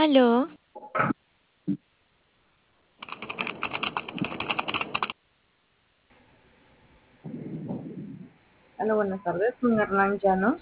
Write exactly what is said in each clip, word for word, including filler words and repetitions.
Aló, Hola, buenas tardes, con Hernán Llanos.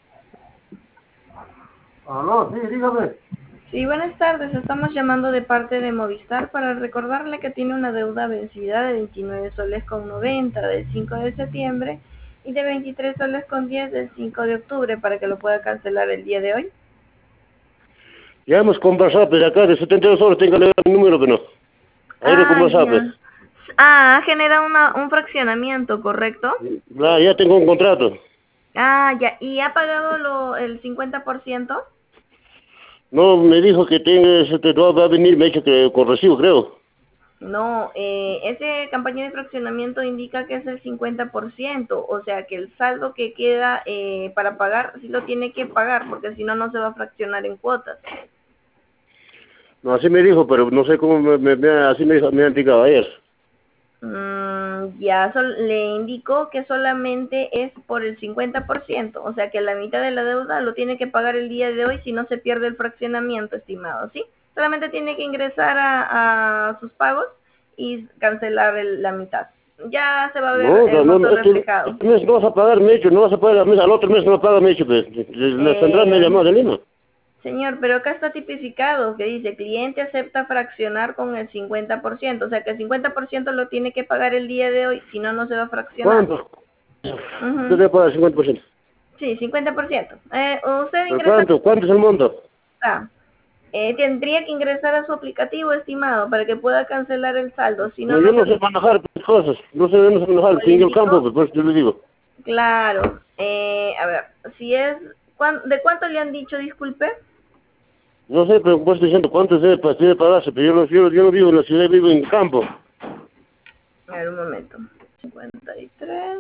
Aló, sí, dígame. Sí, buenas tardes, estamos llamando de parte de Movistar para recordarle que tiene una deuda vencida de veintinueve soles con noventa del cinco de septiembre y de veintitrés soles con diez del cinco de octubre para que lo pueda cancelar el día de hoy. Ya hemos conversado, pues acá de setenta y dos horas tengo que leer el número, pero no. Ahí lo Ah, conversado, pues. ya. Ah, genera una, un fraccionamiento, ¿correcto? Ya, ya tengo un contrato. Ah, ya. ¿Y ha pagado lo, el cincuenta por ciento? No, me dijo que tenga, este, no va a venir, me ha dicho que con recibo, creo. No, eh, ese campaña de fraccionamiento indica que es el cincuenta por ciento, o sea que el saldo que queda eh, para pagar sí lo tiene que pagar, porque si no, no se va a fraccionar en cuotas. No, así me dijo, pero no sé cómo me, me- me ha- así me, dijo- me ha indicado ayer. Mm, ya sol- le indicó que solamente es por el cincuenta por ciento, o sea que la mitad de la deuda lo tiene que pagar el día de hoy si no se pierde el fraccionamiento, estimado, ¿sí? Solamente tiene que ingresar a, a sus pagos y cancelar el- la mitad. Ya se va a ver No, el no, no, no, monto este, reflejado. este mes no vas a pagar, me ha dicho, no vas a pagar al mes, al otro mes no paga, me ha dicho, pues. La central me ha Eh, llamado de Lima. señor, pero acá está tipificado que dice cliente acepta fraccionar con el cincuenta por ciento, o sea que el cincuenta por ciento lo tiene que pagar el día de hoy, si no, no se va a fraccionar. ¿Cuánto? Usted Ujú. debe pagar el cincuenta por ciento. Sí, cincuenta por ciento. Eh, usted ¿Pero ingresa, cuánto? ¿Cuánto es el monto? ah, eh, tendría que ingresar a su aplicativo, estimado, para que pueda cancelar el saldo, si no, No, yo no se no sé manejar pues, cosas, no sé, no sé manejar, le estoy en el indicó. campo, pues, por eso yo le digo. Claro, eh, a ver, si es, ¿cuán- ¿de cuánto le han dicho, disculpe? No sé, pero pues estoy diciendo cuánto debe, pa- debe pagarse, pero yo no, yo, yo no vivo en la ciudad, vivo en el campo. A ver, un momento. cincuenta y tres.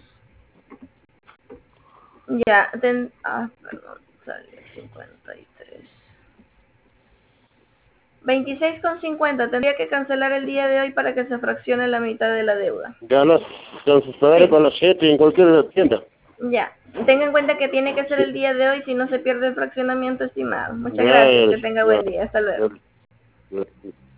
Ya, ten, ah, perdón, sale cincuenta y tres. veintiséis con cincuenta, tendría que cancelar el día de hoy para que se fraccione la mitad de la deuda. Ya las, las pagaré Sí, para las siete en cualquier tienda. ya. Tenga en cuenta que tiene que ser el día de hoy si no se pierde el fraccionamiento, estimado. Muchas Ya, gracias, ya, que tenga ya, buen día. Hasta luego. ya, ya.